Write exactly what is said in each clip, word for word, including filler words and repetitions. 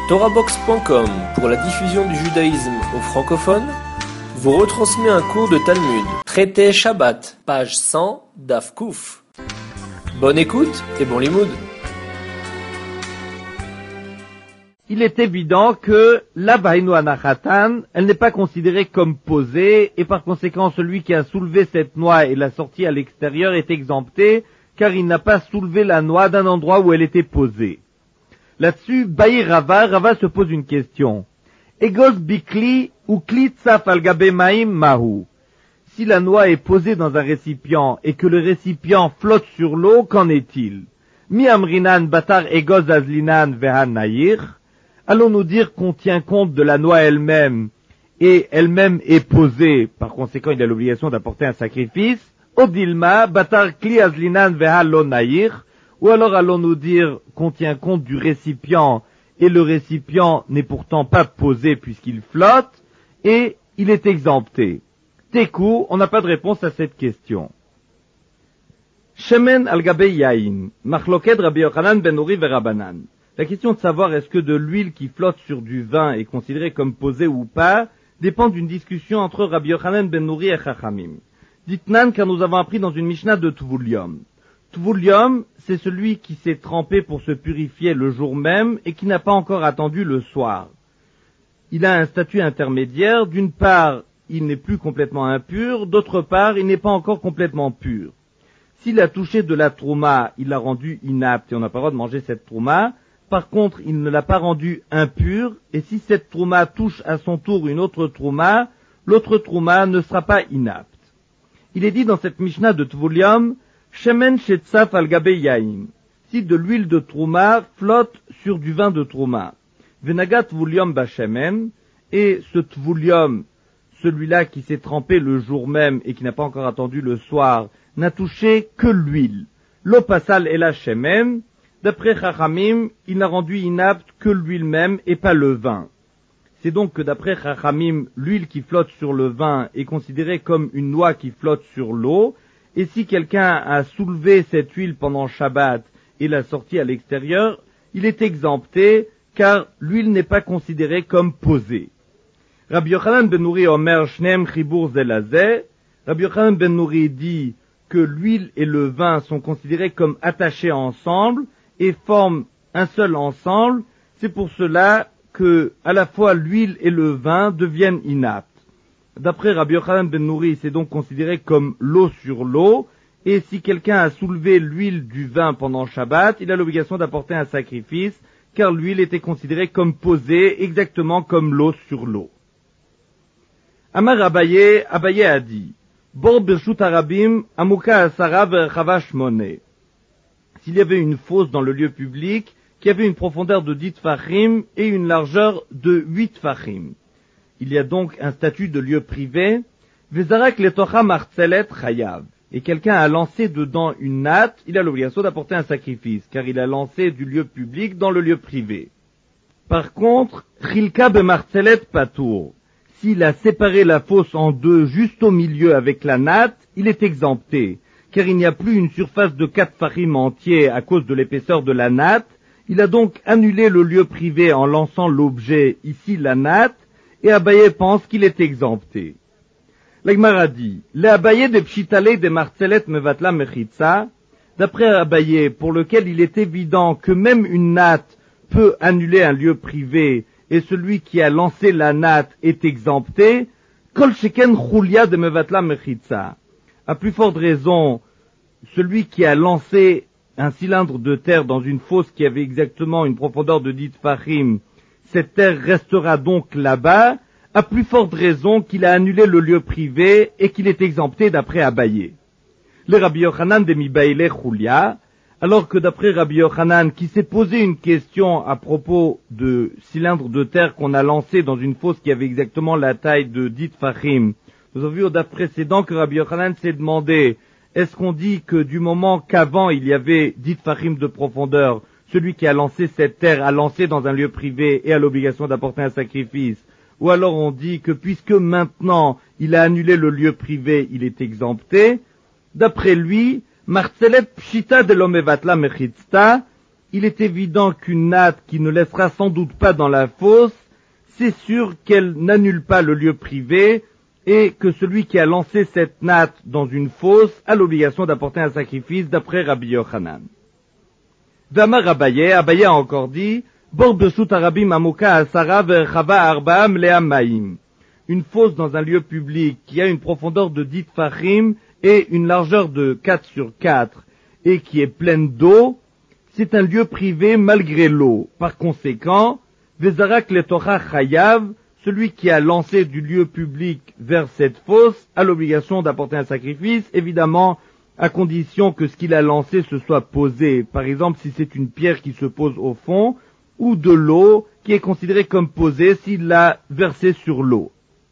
Torahbox point com, pour la diffusion du judaïsme aux francophones, vous retransmet un cours de Talmud, traité Shabbat, page cent, Daf Kouf. Bonne écoute et bon limoud. Il est évident que la Baïnou Anachatan, elle n'est pas considérée comme posée, et par conséquent celui qui a soulevé cette noix et l'a sortie à l'extérieur est exempté, car il n'a pas soulevé la noix d'un endroit où elle était posée. Là-dessus, Baï Rava, Rava se pose une question. Egos bikli ou kli tsaf al gabe maim mahu. Si la noix est posée dans un récipient et que le récipient flotte sur l'eau, qu'en est-il? Mi amrinan batar egos azlinan vehan nair. Allons-nous dire qu'on tient compte de la noix elle-même et elle-même est posée, par conséquent il a l'obligation d'apporter un sacrifice? Odilma batar kli azlinan vehan lo nair. Ou alors allons-nous dire qu'on tient compte du récipient et le récipient n'est pourtant pas posé puisqu'il flotte et il est exempté. Tekou, on n'a pas de réponse à cette question. Shemen al gabe yain, machloked Rabbi Yochanan ben Uri verabanan. La question de savoir est-ce que de l'huile qui flotte sur du vin est considérée comme posée ou pas dépend d'une discussion entre Rabbi Yochanan ben Uri et Chachamim. Ditnan, car nous avons appris dans une Mishnah de Tvulium. Tvulium, c'est celui qui s'est trempé pour se purifier le jour même et qui n'a pas encore attendu le soir. Il a un statut intermédiaire. D'une part, il n'est plus complètement impur. D'autre part, il n'est pas encore complètement pur. S'il a touché de la trouma, il l'a rendu inapte et on n'a pas le droit de manger cette trouma. Par contre, il ne l'a pas rendu impur. Et si cette trouma touche à son tour une autre trouma, l'autre trouma ne sera pas inapte. Il est dit dans cette Mishnah de Tvulium, Shemen shetzaf al gabe yain. Si de l'huile de trouma flotte sur du vin de trouma. Venaga tvulium bashemen. Et ce tvulium, celui-là qui s'est trempé le jour même et qui n'a pas encore attendu le soir, n'a touché que l'huile. Lo pasal ela shemen. D'après Chachamim, il n'a rendu inapte que l'huile même et pas le vin. C'est donc que d'après Chachamim, l'huile qui flotte sur le vin est considérée comme une noix qui flotte sur l'eau. Et si quelqu'un a soulevé cette huile pendant Shabbat et l'a sortie à l'extérieur, il est exempté, car l'huile n'est pas considérée comme posée. Rabbi Yochanan ben Nuri Omer Shneem Chibur Zelazeh. Rabbi Yochanan ben Nuri dit que l'huile et le vin sont considérés comme attachés ensemble et forment un seul ensemble. C'est pour cela que, à la fois, l'huile et le vin deviennent inaptes. D'après Rabbi Yochanan ben Nuri, c'est donc considéré comme l'eau sur l'eau, et si quelqu'un a soulevé l'huile du vin pendant Shabbat, il a l'obligation d'apporter un sacrifice, car l'huile était considérée comme posée, exactement comme l'eau sur l'eau. Amar Abaye, Abaye a dit, Bor birshut harabim, amuka asara verchava shmone. S'il y avait une fosse dans le lieu public, qui avait une profondeur de dix tfachim et une largeur de huit tfachim. Il y a donc un statut de lieu privé, Vezarak letocha martzelet chayav. Et quelqu'un a lancé dedans une natte, il a l'obligation d'apporter un sacrifice, car il a lancé du lieu public dans le lieu privé. Par contre, chilka bemartzelet patour. S'il a séparé la fosse en deux juste au milieu avec la natte, il est exempté, car il n'y a plus une surface de quatre farim entier à cause de l'épaisseur de la natte. Il a donc annulé le lieu privé en lançant l'objet, ici la natte, et Abaye pense qu'il est exempté. L'Agmara dit, le Abaye de Pshitale de Martzelet Mevatla Mechitza, d'après Abaye, pour lequel il est évident que même une natte peut annuler un lieu privé, et celui qui a lancé la natte est exempté, Kol Sheken Chulia de Mevatla Mechitza. À plus forte raison, celui qui a lancé un cylindre de terre dans une fosse qui avait exactement une profondeur de dix tfachim, cette terre restera donc là-bas, à plus forte raison qu'il a annulé le lieu privé et qu'il est exempté d'après Abaye. Le Rabbi Yochanan de Mibaile Chulia, alors que d'après Rabbi Yochanan, qui s'est posé une question à propos de cylindres de terre qu'on a lancé dans une fosse qui avait exactement la taille de dix tfachim, nous avons vu au daf précédent que Rabbi Yochanan s'est demandé, est-ce qu'on dit que du moment qu'avant il y avait dix tfachim de profondeur, celui qui a lancé cette terre a lancé dans un lieu privé et a l'obligation d'apporter un sacrifice, ou alors on dit que puisque maintenant il a annulé le lieu privé, il est exempté. D'après lui, Martzelet Pshita de l'Omevatla Mechitzta, il est évident qu'une natte qui ne laissera sans doute pas dans la fosse, c'est sûr qu'elle n'annule pas le lieu privé et que celui qui a lancé cette natte dans une fosse a l'obligation d'apporter un sacrifice d'après Rabbi Yochanan. Damar Abaye, Abaye a encore dit, Bor Beshut Arabim Amuka Asara Verchava Arba'a Mlea Maim. Une fosse dans un lieu public qui a une profondeur de dix tfachim et une largeur de quatre sur quatre et qui est pleine d'eau, c'est un lieu privé malgré l'eau. Par conséquent, Vezarak Letocha Chayav, celui qui a lancé du lieu public vers cette fosse, a l'obligation d'apporter un sacrifice, évidemment, à condition que ce qu'il a lancé se soit posé. Par exemple, si c'est une pierre qui se pose au fond, ou de l'eau qui est considérée comme posée s'il l'a versée sur l'eau.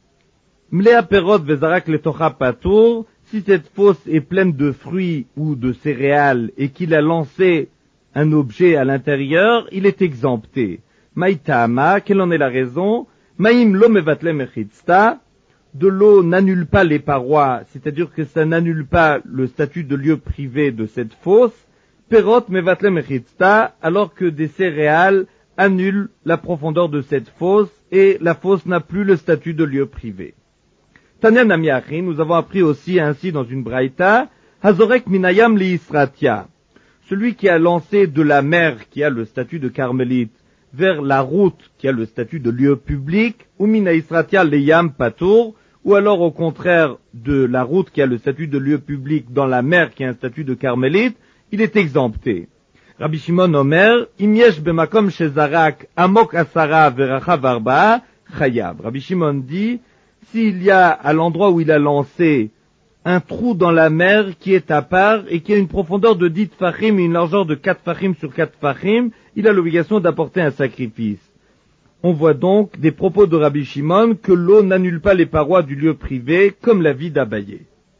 Mlea Perot Vezarak Letocha Patour, si cette fosse est pleine de fruits ou de céréales et qu'il a lancé un objet à l'intérieur, il est exempté. Maïtama, quelle en est la raison? Maïm lo mevatle mechitzta, de l'eau n'annule pas les parois, c'est-à-dire que ça n'annule pas le statut de lieu privé de cette fosse. Perot mevatle mechitzta, alors que des céréales annulent la profondeur de cette fosse et la fosse n'a plus le statut de lieu privé. Tanya Namiachin, nous avons appris aussi ainsi dans une braïta, Hazorek minayam li Isratia, celui qui a lancé de la mer qui a le statut de carmélite vers la route qui a le statut de lieu public, ou mina Isratia leyam patour, ou alors au contraire de la route qui a le statut de lieu public dans la mer qui a un statut de carmélite, il est exempté. Rabbi Shimon Omer, im yesh bemakom shezarak amok asara verachav arba'a chayav. Rabbi Shimon dit, s'il y a à l'endroit où il a lancé un trou dans la mer qui est à part et qui a une profondeur de dix tfachim et une largeur de quatre tfachim sur quatre tfachim, il a l'obligation d'apporter un sacrifice. On voit donc des propos de Rabbi Shimon que l'eau n'annule pas les parois du lieu privé, comme la vie d'Abaye.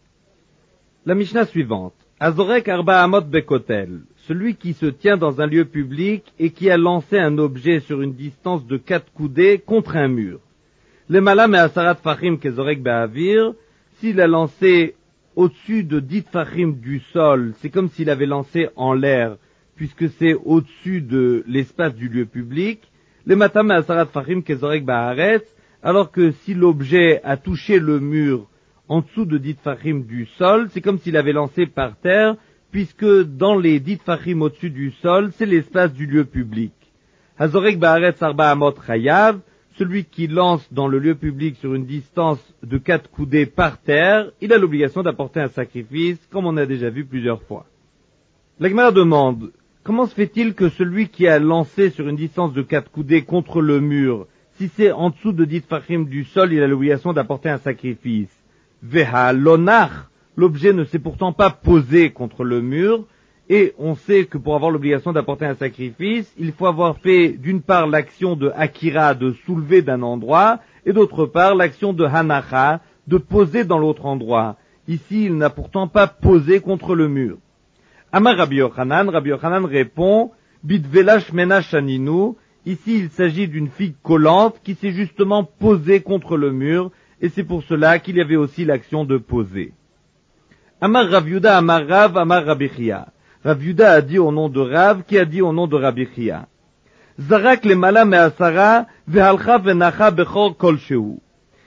La Mishnah suivante. Azorek arba amot bekotel, celui qui se tient dans un lieu public et qui a lancé un objet sur une distance de quatre coudées contre un mur. Le malam et asarat fachim kezorek be'avir, s'il a lancé au-dessus de dix tfachim du sol, c'est comme s'il avait lancé en l'air, puisque c'est au-dessus de l'espace du lieu public. Le matam et asarat fachim kezorek be'aretz, alors que si l'objet a touché le mur en dessous de dix tfachim du sol, c'est comme s'il avait lancé par terre, puisque dans les dix tfachim au-dessus du sol, c'est l'espace du lieu public. Hazorek be'aretz arba amot chayav, celui qui lance dans le lieu public sur une distance de quatre coudées par terre, il a l'obligation d'apporter un sacrifice, comme on a déjà vu plusieurs fois. La Gemara demande, comment se fait-il que celui qui a lancé sur une distance de quatre coudées contre le mur, si c'est en dessous de dix tfachim du sol, il a l'obligation d'apporter un sacrifice? Veha lonach, l'objet ne s'est pourtant pas posé contre le mur, et on sait que pour avoir l'obligation d'apporter un sacrifice, il faut avoir fait d'une part l'action de akira, de soulever d'un endroit, et d'autre part l'action de hanacha, de poser dans l'autre endroit. Ici, il n'a pourtant pas posé contre le mur. Amar Rabbi Yochanan, Rabbi Yochanan répond, Bidvela shmena shaninu, ici il s'agit d'une figue collante qui s'est justement posée contre le mur, et c'est pour cela qu'il y avait aussi l'action de poser. Amar Rav Yuda, Amar Rav, Amar Rabbi Chia. Rav Yuda a dit au nom de Rav, qui a dit au nom de Rabbi Chia. Zarak le mala me'asara ve'alcha ve'nacha bechor kol shehu.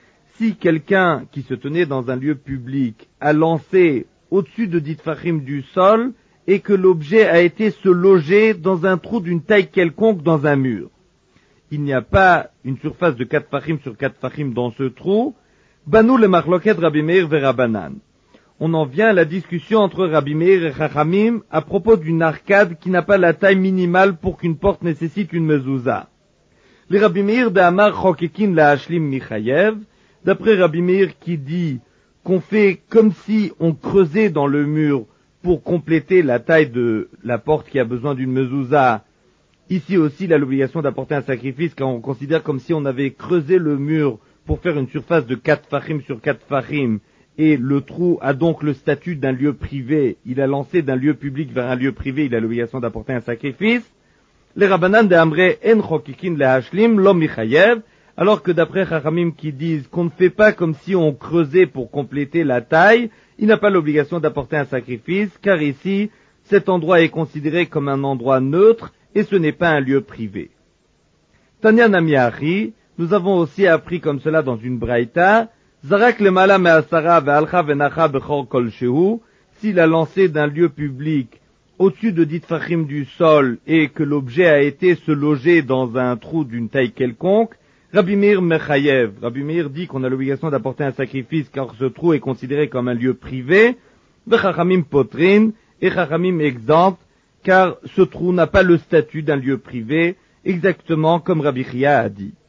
Si quelqu'un qui se tenait dans un lieu public a lancé au-dessus de dix tfachim du sol et que l'objet a été se loger dans un trou d'une taille quelconque dans un mur, il n'y a pas une surface de quatre tfachim sur quatre tfachim dans ce trou, banou le marloket Rabbi Meir ve'Rabanan. On en vient à la discussion entre Rabbi Meir et Chachamim à propos d'une arcade qui n'a pas la taille minimale pour qu'une porte nécessite une mezouza. Les Rabbi Meir de Amar Chokekin la Hashlim Michayev, d'après Rabbi Meir qui dit qu'on fait comme si on creusait dans le mur pour compléter la taille de la porte qui a besoin d'une mezouza. Ici aussi, il a l'obligation d'apporter un sacrifice car on considère comme si on avait creusé le mur pour faire une surface de quatre fachim sur quatre fachim. Et le trou a donc le statut d'un lieu privé. Il a lancé d'un lieu public vers un lieu privé, il a l'obligation d'apporter un sacrifice. Les Rabbanan de Amre en chokikin le hashlim lo michayev, alors que d'après Chachamim qui disent qu'on ne fait pas comme si on creusait pour compléter la taille, il n'a pas l'obligation d'apporter un sacrifice, car ici, cet endroit est considéré comme un endroit neutre, et ce n'est pas un lieu privé. Tanya Namiachi, nous avons aussi appris comme cela dans une braïta, Zarak lemala me'asara ve'alcha ve'nacha bechor kol shehu, s'il a lancé d'un lieu public au-dessus de dix tfachim du sol et que l'objet a été se loger dans un trou d'une taille quelconque, Rabbi Meir Mechayev. Rabbi Meir dit qu'on a l'obligation d'apporter un sacrifice car ce trou est considéré comme un lieu privé, Vechachamim potrin, et Chachamim exempt, car ce trou n'a pas le statut d'un lieu privé, exactement comme Rabbi Chia a dit.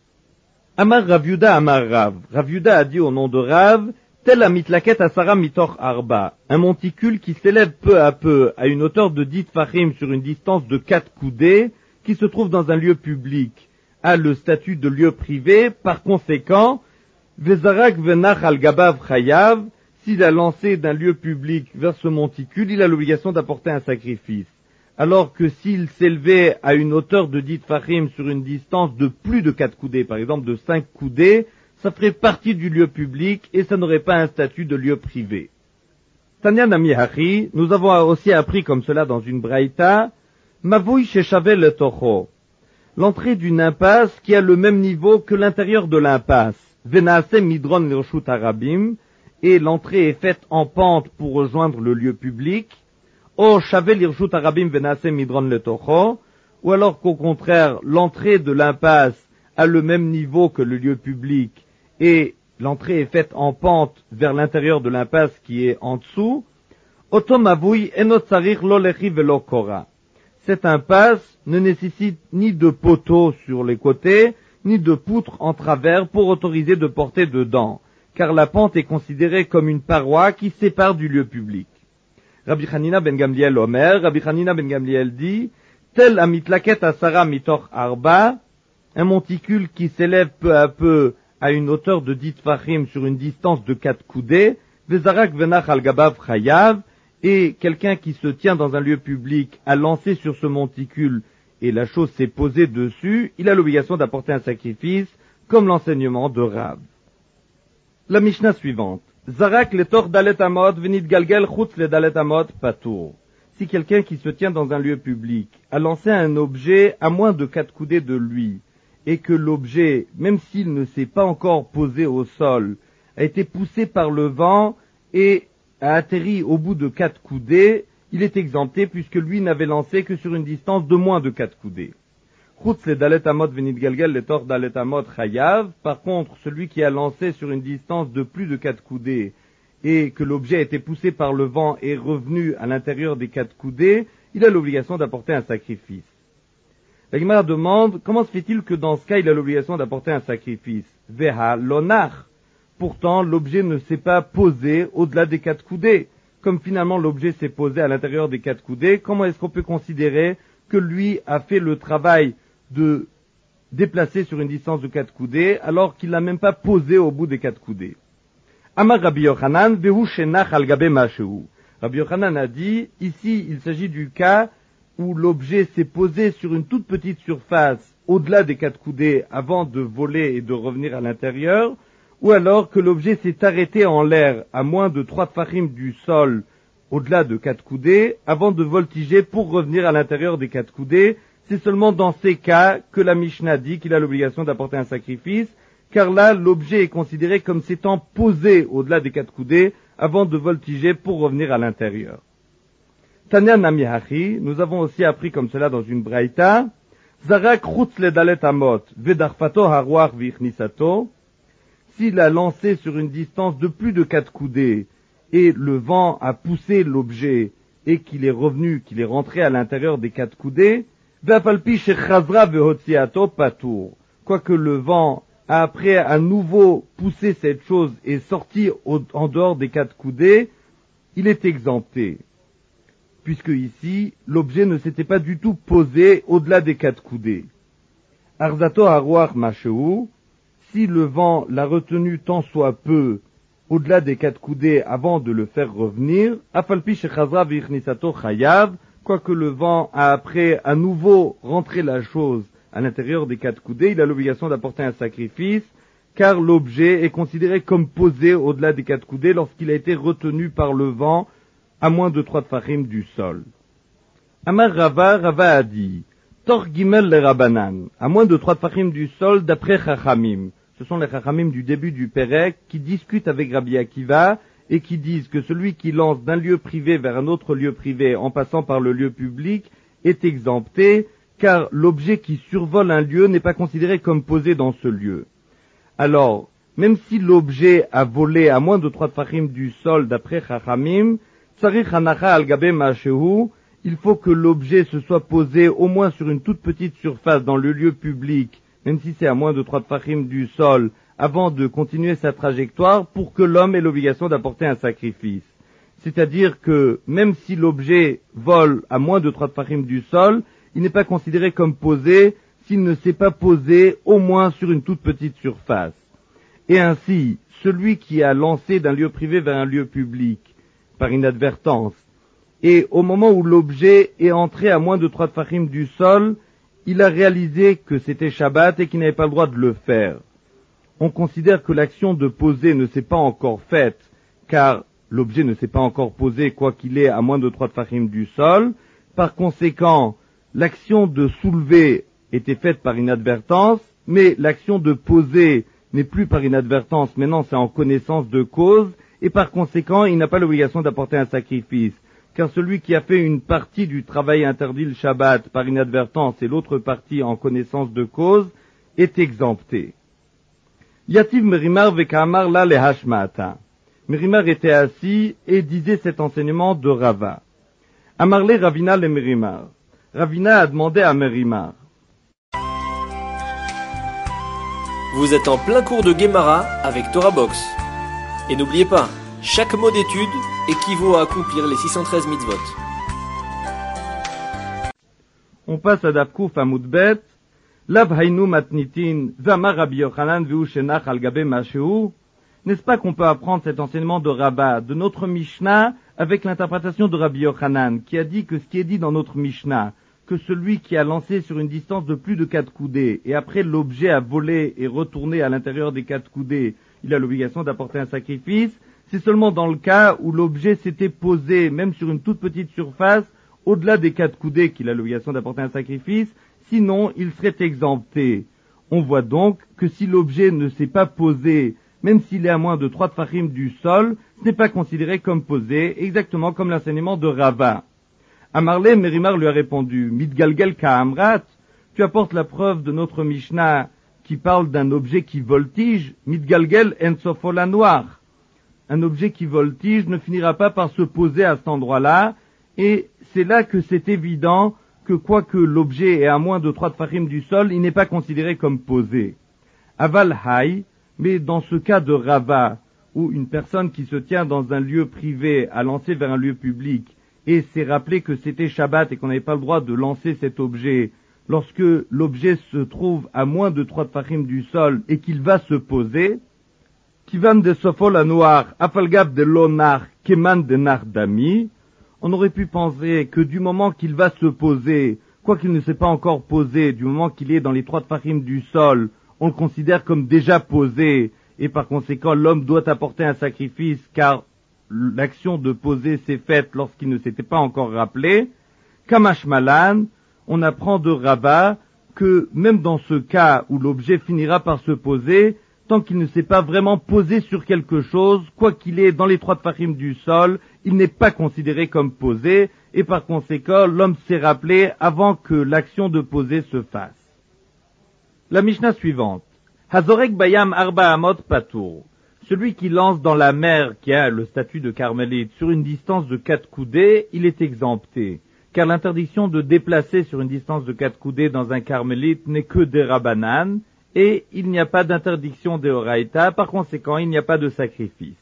Amar Rav Yuda Amar Rav. Rav Yuda a dit au nom de Rav, tel a mitlaket asara mitor arba, un monticule qui s'élève peu à peu à une hauteur de dix tfachim sur une distance de quatre coudées, qui se trouve dans un lieu public, a le statut de lieu privé, par conséquent, vezarak venach al gabav chayav, s'il a lancé d'un lieu public vers ce monticule, il a l'obligation d'apporter un sacrifice. Alors que s'il s'élevait à une hauteur de dix tfachim sur une distance de plus de quatre coudées, par exemple de cinq coudées, ça ferait partie du lieu public et ça n'aurait pas un statut de lieu privé. Tanya Namiachi, nous avons aussi appris comme cela dans une braïta, Mavui sheshavel le tocho, l'entrée d'une impasse qui a le même niveau que l'intérieur de l'impasse, Venaase midron lirshut harabim, et l'entrée est faite en pente pour rejoindre le lieu public, O shavel lirshut harabim venaase midron le tocho, ou alors qu'au contraire, l'entrée de l'impasse a le même niveau que le lieu public, et l'entrée est faite en pente vers l'intérieur de l'impasse qui est en dessous, Otomavui enot tsarich lo lechi velo kora. Cette impasse ne nécessite ni de poteaux sur les côtés, ni de poutres en travers pour autoriser de porter dedans, car la pente est considérée comme une paroi qui sépare du lieu public. Rabbi Hanina ben Gamliel Omer, Rabbi Hanina ben Gamliel dit, tel amitlaket asara mitor arba, un monticule qui s'élève peu à peu à une hauteur de dix tfachim sur une distance de quatre coudées, vezarak venach al gabav chayav, et quelqu'un qui se tient dans un lieu public a lancé sur ce monticule et la chose s'est posée dessus, il a l'obligation d'apporter un sacrifice, comme l'enseignement de Rav. La Mishnah suivante. Zarak le tor dalet amot venit galgel chutz le dalet amot patour. Si quelqu'un qui se tient dans un lieu public a lancé un objet à moins de quatre coudées de lui, et que l'objet, même s'il ne s'est pas encore posé au sol, a été poussé par le vent et a atterri au bout de quatre coudées, il est exempté puisque lui n'avait lancé que sur une distance de moins de quatre coudées. Chutz le dalet amot venit galgel le tor dalet amot chayav. Par contre, celui qui a lancé sur une distance de plus de quatre coudées et que l'objet a été poussé par le vent et revenu à l'intérieur des quatre coudées, il a l'obligation d'apporter un sacrifice. La Gemara demande, comment se fait-il que dans ce cas il a l'obligation d'apporter un sacrifice? Veha lonach. Pourtant, l'objet ne s'est pas posé au-delà des quatre coudées. Comme finalement l'objet s'est posé à l'intérieur des quatre coudées, comment est-ce qu'on peut considérer que lui a fait le travail de déplacer sur une distance de quatre coudées alors qu'il n'a même pas posé au bout des quatre coudées? Amar Rabbi Yochanan, vehu shenach al gabe mashehu. Rabbi Yochanan a dit, ici il s'agit du cas où l'objet s'est posé sur une toute petite surface au-delà des quatre coudées avant de voler et de revenir à l'intérieur, ou alors que l'objet s'est arrêté en l'air à moins de trois tfachim du sol au-delà de quatre coudées avant de voltiger pour revenir à l'intérieur des quatre coudées. C'est seulement dans ces cas que la Mishnah dit qu'il a l'obligation d'apporter un sacrifice, car là l'objet est considéré comme s'étant posé au-delà des quatre coudées avant de voltiger pour revenir à l'intérieur. Tanya Namiachi, nous avons aussi appris comme cela dans une braïta, Zarak chutz le dalet amot, vedarfato haruach vichnisato, s'il a lancé sur une distance de plus de quatre coudées, et le vent a poussé l'objet, et qu'il est revenu, qu'il est rentré à l'intérieur des quatre coudées, ve'afalpi shechazra vehotziato patour, quoique le vent a après à nouveau poussé cette chose et sorti au, en dehors des quatre coudées, il est exempté. Puisque ici, l'objet ne s'était pas du tout posé au-delà des quatre coudées. Arzato haruach masheu, si le vent l'a retenu tant soit peu au-delà des quatre coudées avant de le faire revenir, afalpi shechazra vichnisato chayav, quoique le vent a après à nouveau rentré la chose à l'intérieur des quatre coudées, il a l'obligation d'apporter un sacrifice, car l'objet est considéré comme posé au-delà des quatre coudées lorsqu'il a été retenu par le vent à moins de trois tfachim du sol. Amar Rava, Rava a dit, Tor Gimel le Rabbanan, à moins de trois tfachim du sol d'après Chachamim. Ce sont les Chachamim du début du Pérec qui discutent avec Rabbi Akiva et qui disent que celui qui lance d'un lieu privé vers un autre lieu privé en passant par le lieu public est exempté, car l'objet qui survole un lieu n'est pas considéré comme posé dans ce lieu. Alors, même si l'objet a volé à moins de trois tfachim du sol d'après Chachamim, Tsarich Hanacha al Gabe Ma'ashehu, il faut que l'objet se soit posé au moins sur une toute petite surface dans le lieu public, même si c'est à moins de trois tfachim du sol, avant de continuer sa trajectoire, pour que l'homme ait l'obligation d'apporter un sacrifice. C'est-à-dire que, même si l'objet vole à moins de trois tfachim du sol, il n'est pas considéré comme posé s'il ne s'est pas posé au moins sur une toute petite surface. Et ainsi, celui qui a lancé d'un lieu privé vers un lieu public, par inadvertance, et au moment où l'objet est entré à moins de trois tfachim du sol, il a réalisé que c'était Shabbat et qu'il n'avait pas le droit de le faire. On considère que l'action de poser ne s'est pas encore faite, car l'objet ne s'est pas encore posé, quoi qu'il est à moins de trois tfachim du sol. Par conséquent, l'action de soulever était faite par inadvertance, mais l'action de poser n'est plus par inadvertance, maintenant c'est en connaissance de cause, et par conséquent, il n'a pas l'obligation d'apporter un sacrifice. Car celui qui a fait une partie du travail interdit le Shabbat par inadvertance et l'autre partie en connaissance de cause est exempté. Yativ Merimar vekamar la lehashmata. Merimar était assis et disait cet enseignement de Rava. Amarle Ravina le Merimar. Ravina a demandé à Merimar. Vous êtes en plein cours de Gemara avec Torah Box. Et n'oubliez pas, chaque mot d'étude équivaut à accomplir les six cent treize mitzvot. On passe à Davkouf à Moudbet. Lav haynu matnitin v'amar Rabbi Yochanan v'hu shenach al gabe masheu. N'est-ce pas qu'on peut apprendre cet enseignement de Rabba, de notre Mishnah, avec l'interprétation de Rabbi Yochanan, qui a dit que ce qui est dit dans notre Mishnah, que celui qui a lancé sur une distance de plus de quatre coudées, et après l'objet a volé et retourné à l'intérieur des quatre coudées, il a l'obligation d'apporter un sacrifice, c'est seulement dans le cas où l'objet s'était posé, même sur une toute petite surface, au-delà des quatre coudées qu'il a l'obligation d'apporter un sacrifice, sinon il serait exempté. On voit donc que si l'objet ne s'est pas posé, même s'il est à moins de trois tfachim du sol, ce n'est pas considéré comme posé, exactement comme l'enseignement de Rava. Amarle, Merimar lui a répondu, Mitgalgel ka'amrat, tu apportes la preuve de notre Mishnah qui parle d'un objet qui voltige, Mitgalgel en sofola noir. Un objet qui voltige ne finira pas par se poser à cet endroit-là, et c'est là que c'est évident que quoique l'objet est à moins de trois tfachim du sol, il n'est pas considéré comme posé. Aval hay, mais dans ce cas de Rava, où une personne qui se tient dans un lieu privé a lancé vers un lieu public, et s'est rappelé que c'était Shabbat et qu'on n'avait pas le droit de lancer cet objet, lorsque l'objet se trouve à moins de trois tfachim du sol et qu'il va se poser, Kivan de Sofol à noir, Afalgab de l'onar, Keman de Nardami, on aurait pu penser que du moment qu'il va se poser, quoiqu'il ne s'est pas encore posé, du moment qu'il est dans les trois tfachim du sol, on le considère comme déjà posé, et par conséquent l'homme doit apporter un sacrifice, car l'action de poser s'est faite lorsqu'il ne s'était pas encore rappelé. Kamashmalan, on apprend de Rava que même dans ce cas où l'objet finira par se poser, tant qu'il ne s'est pas vraiment posé sur quelque chose, quoi qu'il est dans les trois tfachim du sol, il n'est pas considéré comme posé, et par conséquent, l'homme s'est rappelé avant que l'action de poser se fasse. La Mishnah suivante. Hazorek bayam arba amot patour. Celui qui lance dans la mer, qui a le statut de carmélite, sur une distance de quatre coudées, il est exempté. Car l'interdiction de déplacer sur une distance de quatre coudées dans un carmélite n'est que des rabanan, et il n'y a pas d'interdiction de Horaïta, par conséquent, il n'y a pas de sacrifice.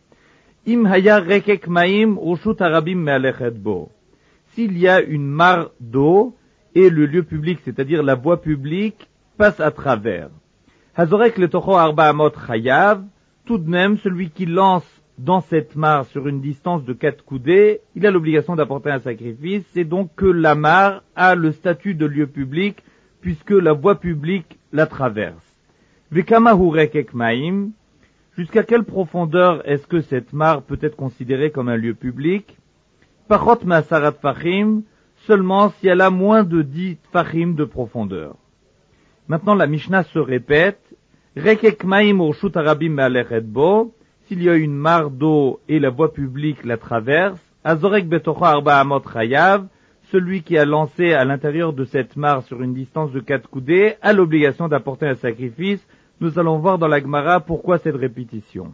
Im haya rekek maim ushut harabim me'alechet bo. S'il y a une mare d'eau, et le lieu public, c'est-à-dire la voie publique, passe à travers. Hazorek le tocho arba amot chayav, tout de même, celui qui lance dans cette mare sur une distance de quatre coudées, il a l'obligation d'apporter un sacrifice, c'est donc que la mare a le statut de lieu public, puisque la voie publique la traverse. Vekama hurek maim, jusqu'à quelle profondeur est-ce que cette mare peut être considérée comme un lieu public? Pachot ma'asarat fachim, seulement si elle a moins de dix tfachim de profondeur. Maintenant, la Mishnah se répète, Rekek maim urshut harabim me'alechet bo, s'il y a une mare d'eau et la voie publique la traverse, azorek betocho arba amot chayav, celui qui a lancé à l'intérieur de cette mare sur une distance de quatre coudées a l'obligation d'apporter un sacrifice. Nous allons voir dans la Gemara pourquoi cette répétition.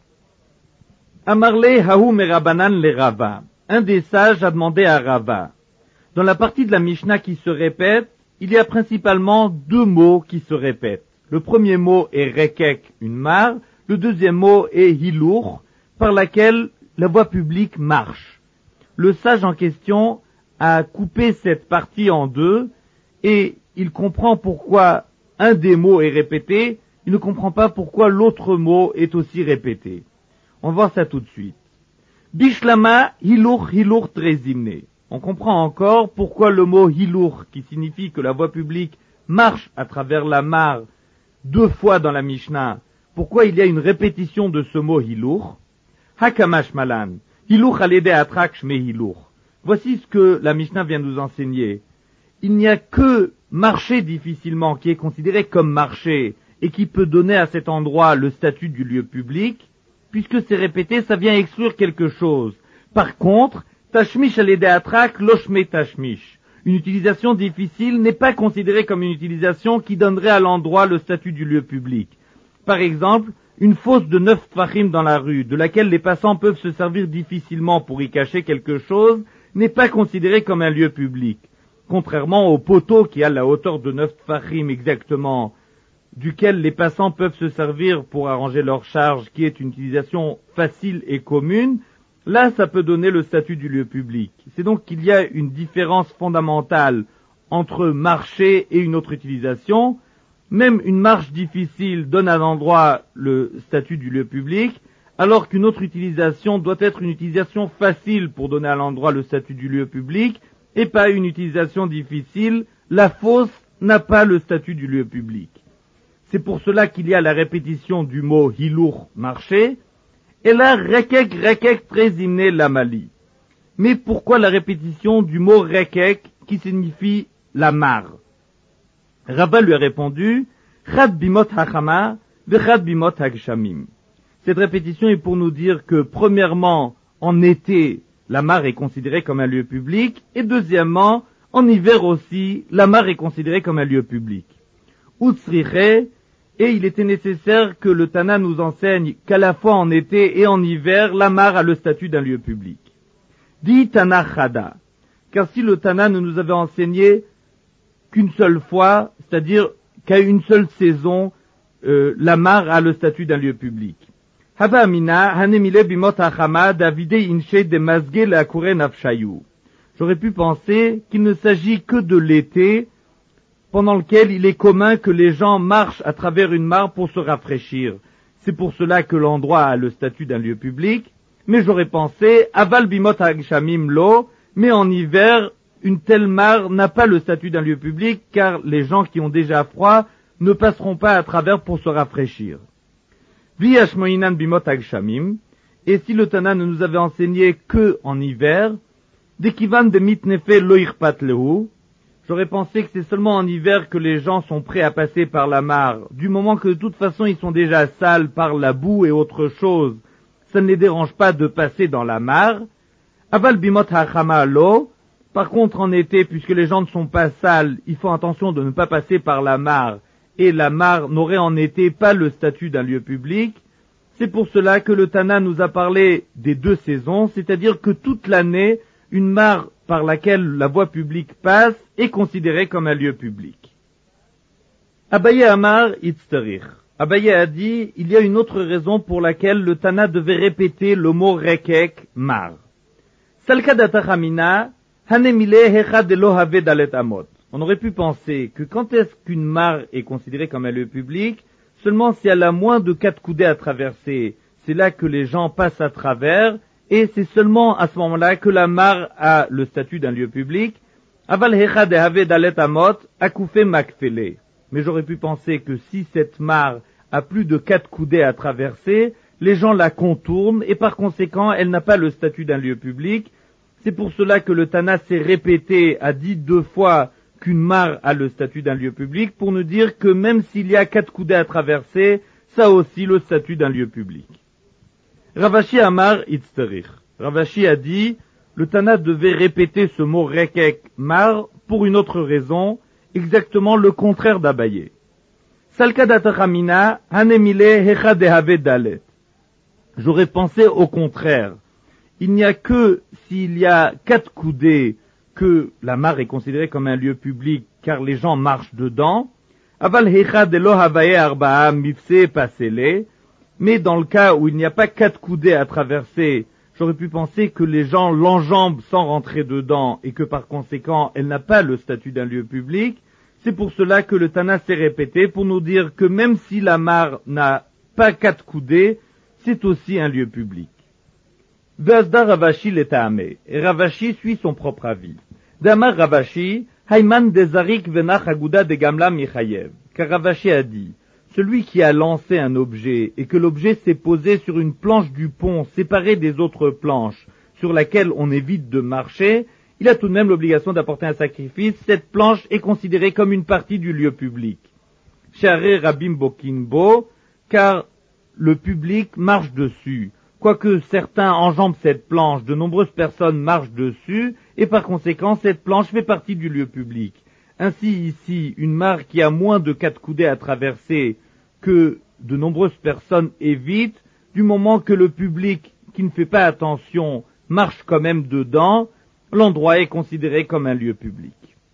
Amarle hahu merabanan le Rava. Un des sages a demandé à Rava. Dans la partie de la Mishnah qui se répète, il y a principalement deux mots qui se répètent. Le premier mot est rekek, une mare. Le deuxième mot est hilour, par laquelle la voie publique marche. Le sage en question a coupé cette partie en deux et il comprend pourquoi un des mots est répété, il ne comprend pas pourquoi l'autre mot est aussi répété. On va voir ça tout de suite. Bishlama hilour hilour trezimne. On comprend encore pourquoi le mot hilour, qui signifie que la voie publique marche à travers la mare deux fois dans la Mishnah, pourquoi il y a une répétition de ce mot hilour. Hakamash malan, hilour alede atrak shme hilour. Voici ce que la Mishnah vient nous enseigner. Il n'y a que marcher difficilement qui est considéré comme marcher et qui peut donner à cet endroit le statut du lieu public. Puisque c'est répété, ça vient exclure quelque chose. Par contre, tashmish alede atrak loshme tashmish. Une utilisation difficile n'est pas considérée comme une utilisation qui donnerait à l'endroit le statut du lieu public. Par exemple, une fosse de neuf tfachim dans la rue, de laquelle les passants peuvent se servir difficilement pour y cacher quelque chose, n'est pas considérée comme un lieu public. Contrairement au poteau qui a la hauteur de neuf tfachim exactement, duquel les passants peuvent se servir pour arranger leur charge, qui est une utilisation facile et commune, là ça peut donner le statut du lieu public. C'est donc qu'il y a une différence fondamentale entre marcher et une autre utilisation. Même une marche difficile donne à l'endroit le statut du lieu public, alors qu'une autre utilisation doit être une utilisation facile pour donner à l'endroit le statut du lieu public, et pas une utilisation difficile. La fosse n'a pas le statut du lieu public. C'est pour cela qu'il y a la répétition du mot hilour, marcher, et là, rekek, rekek, trezimne lamali. Mais pourquoi la répétition du mot rekek, qui signifie la mare? Rava lui a répondu, chad bimot hachama, vechad bimot hagshamim. Cette répétition est pour nous dire que, premièrement, en été, la mare est considérée comme un lieu public, et deuxièmement, en hiver aussi, la mare est considérée comme un lieu public. Utsriche, et il était nécessaire que le Tana nous enseigne qu'à la fois en été et en hiver, la mare a le statut d'un lieu public. Dit Tana Chada, car si le Tana ne nous avait enseigné qu'une seule fois, c'est-à-dire qu'à une seule saison, euh, la mare a le statut d'un lieu public. Hava amina hanemile bimot hachama davide inche de mazge la kure nafshayu. J'aurais pu penser qu'il ne s'agit que de l'été, pendant lequel il est commun que les gens marchent à travers une mare pour se rafraîchir. C'est pour cela que l'endroit a le statut d'un lieu public, mais j'aurais pensé, aval bimot hagshamim lo, mais en hiver, une telle mare n'a pas le statut d'un lieu public, car les gens qui ont déjà froid ne passeront pas à travers pour se rafraîchir. Vi hashmoinan bimot hagshamim, et si le Tana ne nous avait enseigné que en hiver, dekivan de mitnefe lo irpat lehu, j'aurais pensé que c'est seulement en hiver que les gens sont prêts à passer par la mare, du moment que de toute façon ils sont déjà sales par la boue et autre chose, ça ne les dérange pas de passer dans la mare. Aval bimot hachama lo, par contre en été, puisque les gens ne sont pas sales, il faut attention de ne pas passer par la mare, et la mare n'aurait en été pas le statut d'un lieu public. C'est pour cela que le Tana nous a parlé des deux saisons, c'est-à-dire que toute l'année, une mare par laquelle la voie publique passe est considérée comme un lieu public. Abaye Amar Itzterich. Abaye a dit, il y a une autre raison pour laquelle le Tana devait répéter le mot rekek, mar. Salkadatachamina, hanemile hechad elo have dalet amot. On aurait pu penser que quand est-ce qu'une mare est considérée comme un lieu public, seulement si elle a moins de quatre coudées à traverser, c'est là que les gens passent à travers, et c'est seulement à ce moment-là que la mare a le statut d'un lieu public. Aval hechad have dalet amot, akoufe makfele. Mais j'aurais pu penser que si cette mare a plus de quatre coudées à traverser, les gens la contournent, et par conséquent, elle n'a pas le statut d'un lieu public. C'est pour cela que le Tana s'est répété, a dit deux fois qu'une mare a le statut d'un lieu public, pour nous dire que même s'il y a quatre coudées à traverser, ça a aussi le statut d'un lieu public. Ravashi Amar Itzterich. Ravashi a dit, le Tana devait répéter ce mot rekek mar pour une autre raison, exactement le contraire d'Abaye. Salkadatachamina hanemile hecha dehave dalet. J'aurais pensé au contraire. Il n'y a que s'il y a quatre coudées que la mare est considérée comme un lieu public car les gens marchent dedans. Aval hecha delo havaye arbaa mifse pasele. Mais dans le cas où il n'y a pas quatre coudées à traverser, j'aurais pu penser que les gens l'enjambent sans rentrer dedans et que par conséquent elle n'a pas le statut d'un lieu public. C'est pour cela que le Tana s'est répété pour nous dire que même si la mare n'a pas quatre coudées, c'est aussi un lieu public. Ve'azda Ravashi l'etaame. Et Ravashi suit son propre avis. Damar Ravashi, Hayman dezarik venach aguda de gamla michayev. Car Ravashi a dit, celui qui a lancé un objet et que l'objet s'est posé sur une planche du pont séparée des autres planches sur laquelle on évite de marcher, il a tout de même l'obligation d'apporter un sacrifice. Cette planche est considérée comme une partie du lieu public. Share Rabim Bokinbo, car le public marche dessus. Quoique certains enjambent cette planche, de nombreuses personnes marchent dessus, et par conséquent, cette planche fait partie du lieu public. Ainsi, ici, une mare qui a moins de quatre coudées à traverser que de nombreuses personnes évitent, du moment que le public qui ne fait pas attention marche quand même dedans, l'endroit est considéré comme un lieu public.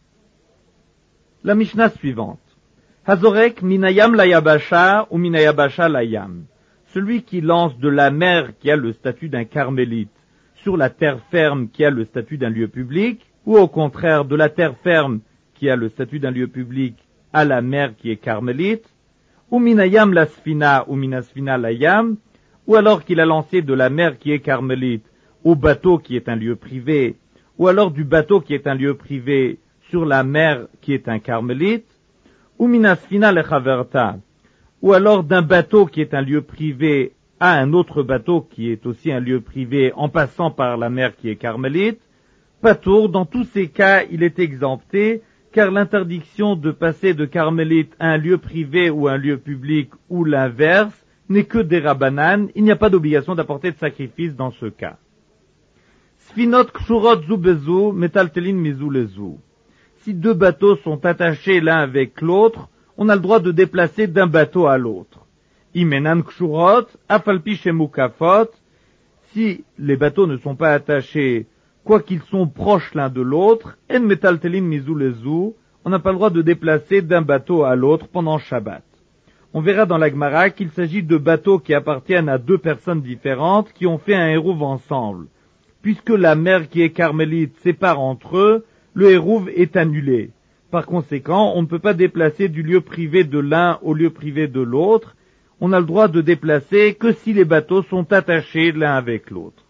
La Mishnah suivante. Hazorek minayam layabasha ou minayabasha layam. Celui qui lance de la mer qui a le statut d'un carmélite sur la terre ferme qui a le statut d'un lieu public, ou au contraire de la terre ferme qui a le statut d'un lieu public à la mer qui est carmélite, ou minayam la sfina ou minasfina layam, ou alors qu'il a lancé de la mer qui est carmélite au bateau qui est un lieu privé, ou alors du bateau qui est un lieu privé sur la mer qui est un carmélite, ou minasfina lechaverta, ou alors d'un bateau qui est un lieu privé à un autre bateau qui est aussi un lieu privé en passant par la mer qui est carmélite, patour, dans tous ces cas, il est exempté, car l'interdiction de passer de carmélite à un lieu privé ou un lieu public ou l'inverse n'est que des rabanan, il n'y a pas d'obligation d'apporter de sacrifice dans ce cas. Sfinot kshurot zu bezu, metaltelin mizu lezu. Si deux bateaux sont attachés l'un avec l'autre, on a le droit de déplacer d'un bateau à l'autre. Imenan kshurot, afalpi shemukafot. Si les bateaux ne sont pas attachés, quoiqu'ils sont proches l'un de l'autre, en metaltelin mizu lezu, on n'a pas le droit de déplacer d'un bateau à l'autre pendant Shabbat. On verra dans la Gemara qu'il s'agit de bateaux qui appartiennent à deux personnes différentes qui ont fait un hérouv ensemble. Puisque la mer qui est carmélite sépare entre eux, le hérouv est annulé. Par conséquent, on ne peut pas déplacer du lieu privé de l'un au lieu privé de l'autre. On a le droit de déplacer que si les bateaux sont attachés l'un avec l'autre.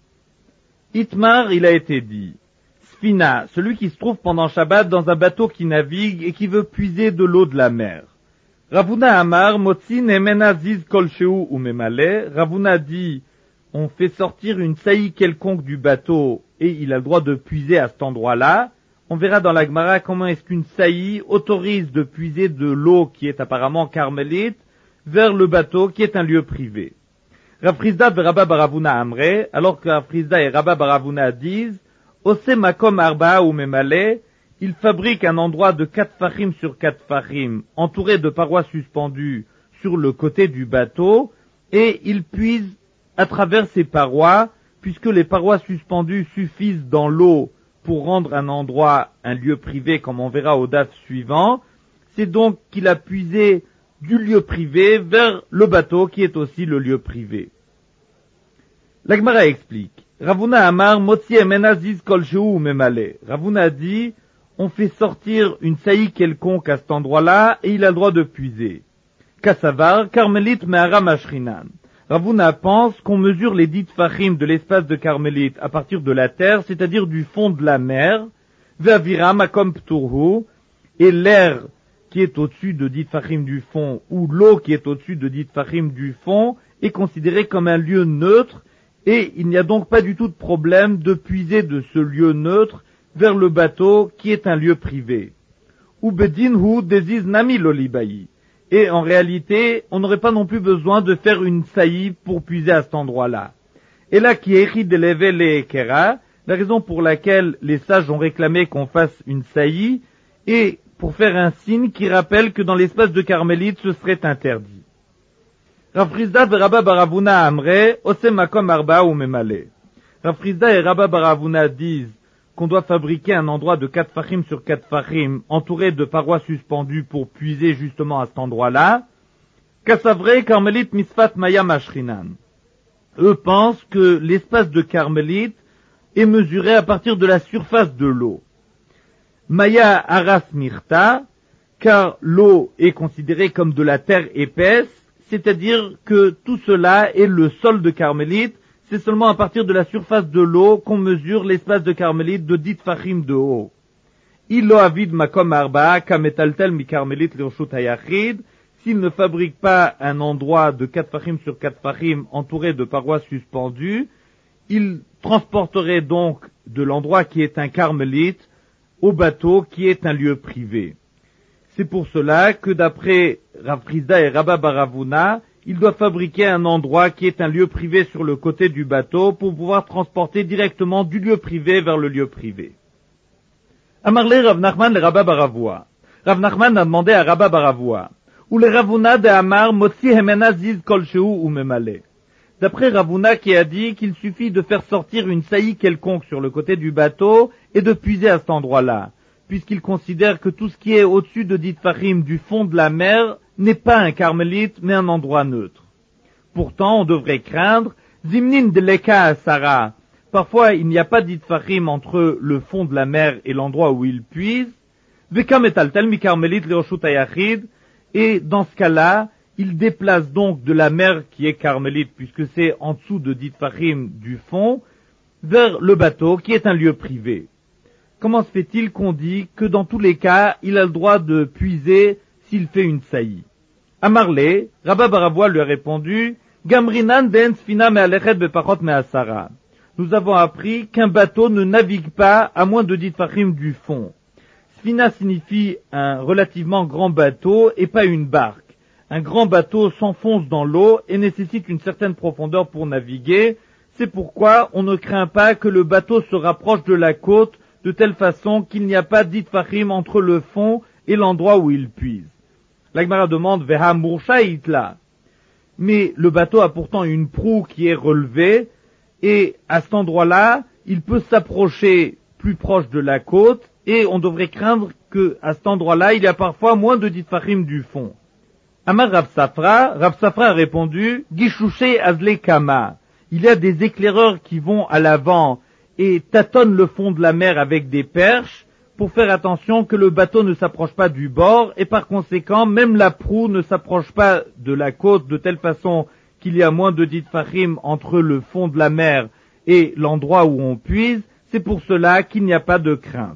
Itmar, il a été dit, Sfina, celui qui se trouve pendant Shabbat dans un bateau qui navigue et qui veut puiser de l'eau de la mer. Ravuna Amar, Motzi Nemena Ziz Kolsheu ou Memale. Ravuna dit, on fait sortir une saillie quelconque du bateau et il a le droit de puiser à cet endroit-là. On verra dans la Gemara comment est-ce qu'une saillie autorise de puiser de l'eau qui est apparemment carmélite vers le bateau qui est un lieu privé. Rafrizda et Rabba Baravuna Amre, alors que Rafrizda et Rabba Baravuna disent, Ose Makom Arba ou Memale, il fabrique un endroit de quatre fachim sur quatre fachim, entouré de parois suspendues sur le côté du bateau, et il puise à travers ces parois, puisque les parois suspendues suffisent dans l'eau pour rendre un endroit un lieu privé, comme on verra au daf suivant. C'est donc qu'il a puisé du lieu privé vers le bateau qui est aussi le lieu privé. La Gemara explique. Ravuna Amar Motzi Emena Ziz Kolsheu Memale. Ravuna dit, on fait sortir une saillie quelconque à cet endroit-là et il a le droit de puiser. Kassavar, Carmélite Me'ara Mashrinan. Ravuna pense qu'on mesure les dix fachim de l'espace de Carmélite à partir de la terre, c'est-à-dire du fond de la mer, Ve'avira Makom Pturhu, et l'air qui est au-dessus de dix fachim du fond, ou l'eau qui est au-dessus de dix fachim du fond, est considéré comme un lieu neutre, et il n'y a donc pas du tout de problème de puiser de ce lieu neutre vers le bateau qui est un lieu privé. Ou bedin hu deziz nami lolibayi. Et en réalité, on n'aurait pas non plus besoin de faire une saillie pour puiser à cet endroit-là. Et là, qui écrit de lever les kera, la raison pour laquelle les sages ont réclamé qu'on fasse une saillie est pour faire un signe qui rappelle que dans l'espace de Carmélite, ce serait interdit. Rav Frizda et Rabba Baravuna Amre, Ose Makom Arba ou Memale. Rav Frizda et Rabba Baravuna disent qu'on doit fabriquer un endroit de quatre fachim sur quatre fachim, entouré de parois suspendues pour puiser justement à cet endroit-là. Kassavre Carmélite Misfat Maya Mashrinan. Eux pensent que l'espace de Carmélite est mesuré à partir de la surface de l'eau. Maya Aras Mirta, car l'eau est considérée comme de la terre épaisse, c'est-à-dire que tout cela est le sol de Carmélite, c'est seulement à partir de la surface de l'eau qu'on mesure l'espace de Carmélite de dix fachim de haut. Ilo avid makom arba'a kametaltel mi Carmélite l'irshut hayachid, s'il ne fabrique pas un endroit de quatre fachim sur quatre fachim entouré de parois suspendues, il transporterait donc de l'endroit qui est un Carmélite au bateau qui est un lieu privé. C'est pour cela que d'après Rav Frizda et Rabba Baravuna, il doit fabriquer un endroit qui est un lieu privé sur le côté du bateau pour pouvoir transporter directement du lieu privé vers le lieu privé. Amarle Rav Nachman le Rabba Baravua. Rav Nachman a demandé à Rabba Baravua, ou le Ravuna de Amar Motsi Hemena Ziz Kolsheu ou Memale. D'après Ravuna qui a dit qu'il suffit de faire sortir une saillie quelconque sur le côté du bateau et de puiser à cet endroit-là, puisqu'il considère que tout ce qui est au-dessus de dit fachim du fond de la mer n'est pas un Carmélite, mais un endroit neutre. Pourtant, on devrait craindre Zimnin de Leka à Sarah. Parfois, il n'y a pas d'itfachim entre le fond de la mer et l'endroit où il puise. Vekam et altel mi Carmélite leoshut hayachid. Et dans ce cas-là, il déplace donc de la mer qui est Carmélite, puisque c'est en dessous de d'itfachim du fond, vers le bateau qui est un lieu privé. Comment se fait-il qu'on dit que dans tous les cas, il a le droit de puiser s'il fait une saillie? Amarle, Rabba Baravua lui a répondu, Gamrinan den sfina me'alechet bepachot me'asara. Nous avons appris qu'un bateau ne navigue pas à moins de dix fachim du fond. Sfina signifie un relativement grand bateau et pas une barque. Un grand bateau s'enfonce dans l'eau et nécessite une certaine profondeur pour naviguer. C'est pourquoi on ne craint pas que le bateau se rapproche de la côte de telle façon qu'il n'y a pas dix fachim entre le fond et l'endroit où il puise. La Gemara demande Veha Mursha Itla. Mais le bateau a pourtant une proue qui est relevée, et à cet endroit-là, il peut s'approcher plus proche de la côte, et on devrait craindre que à cet endroit-là, il y a parfois moins de dix fachim du fond. Amar Rav Safra, Rav Safra a répondu Gishushei Azle Kama. Il y a des éclaireurs qui vont à l'avant et tâtonnent le fond de la mer avec des perches, pour faire attention que le bateau ne s'approche pas du bord, et par conséquent, même la proue ne s'approche pas de la côte de telle façon qu'il y a moins de dix fachim entre le fond de la mer et l'endroit où on puise. C'est pour cela qu'il n'y a pas de crainte.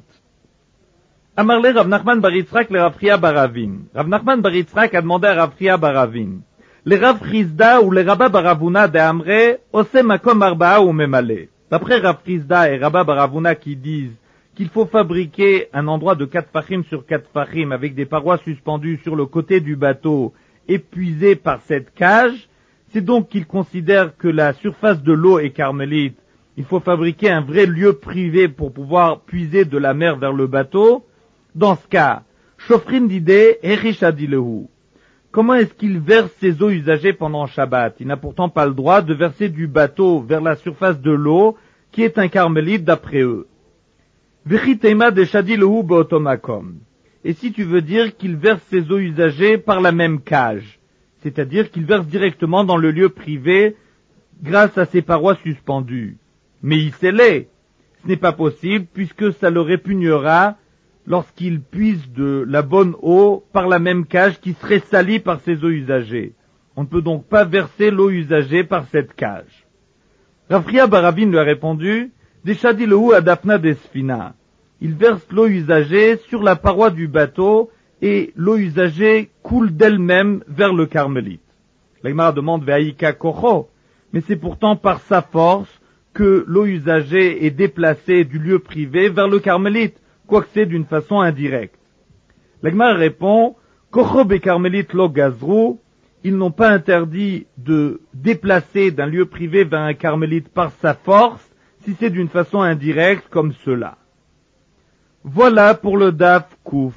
Amarle Rav Nachman bar Yitzhak le Rav Chia Baravin. Rav Nachman bar Yitzhak a demandé à Rav Chia Baravin, le Rav Frizda ou le Rabba Baravuna de Amre, Ose Makom Arba'a ou Memale. D'après Rav Frizda et Rabba Baravuna qui disent qu'il faut fabriquer un endroit de quatre fachim sur quatre fachim avec des parois suspendues sur le côté du bateau épuisé par cette cage, c'est donc qu'ils considèrent que la surface de l'eau est Carmélite. Il faut fabriquer un vrai lieu privé pour pouvoir puiser de la mer vers le bateau. Dans ce cas, Shofrin d'idée, Erishadilehu. Comment est-ce qu'il verse ses eaux usagées pendant Shabbat? Il n'a pourtant pas le droit de verser du bateau vers la surface de l'eau qui est un Carmélite d'après eux. Et si tu veux dire qu'il verse ses eaux usagées par la même cage, c'est-à-dire qu'il verse directement dans le lieu privé grâce à ses parois suspendues. Mais il sait-les. Ce n'est pas possible puisque ça le répugnera lorsqu'il puise de la bonne eau par la même cage qui serait salie par ses eaux usagées. On ne peut donc pas verser l'eau usagée par cette cage. Rav Chia Baravin lui a répondu, Deshadilehu adafna desfina. Il verse l'eau usagée sur la paroi du bateau et l'eau usagée coule d'elle-même vers le Carmélite. La Gemara demande Ve'aïka kocho. mais c'est pourtant par sa force que l'eau usagée est déplacée du lieu privé vers le carmélite, quoique c'est d'une façon indirecte. La Gemara répond, Kocho bekarmélite lo gazru, ils n'ont pas interdit de déplacer d'un lieu privé vers un carmélite par sa force, si c'est d'une façon indirecte comme cela. Voilà pour le Daf Kouf.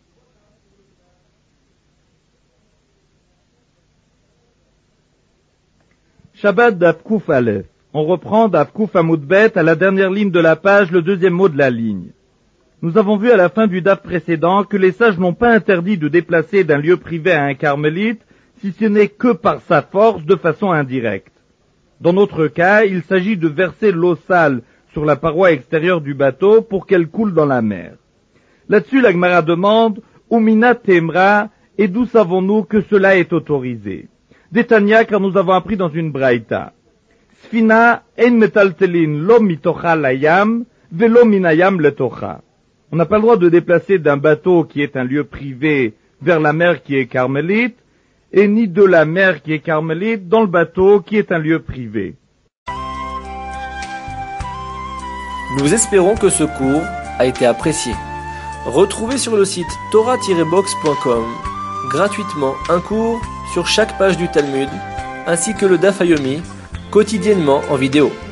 Shabbat Daf Kouf Aleph. On reprend Daf Kouf Amud Bet à la dernière ligne de la page, le deuxième mot de la ligne. Nous avons vu à la fin du Daf précédent que les sages n'ont pas interdit de déplacer d'un lieu privé à un carmélite si ce n'est que par sa force de façon indirecte. Dans notre cas, il s'agit de verser l'eau sale sur la paroi extérieure du bateau pour qu'elle coule dans la mer. Là-dessus, la Gemara demande « Umina temra » et d'où savons-nous que cela est autorisé? D'Etania, car nous avons appris dans une braïta. Sfina en metaltelin lo mitocha layam velo minayam letocha. On n'a pas le droit de déplacer d'un bateau qui est un lieu privé vers la mer qui est carmélite, et ni de la mer qui est carmélite dans le bateau qui est un lieu privé. Nous espérons que ce cours a été apprécié. Retrouvez sur le site torah tiret box point com gratuitement un cours sur chaque page du Talmud, ainsi que le Daf Yomi, quotidiennement en vidéo.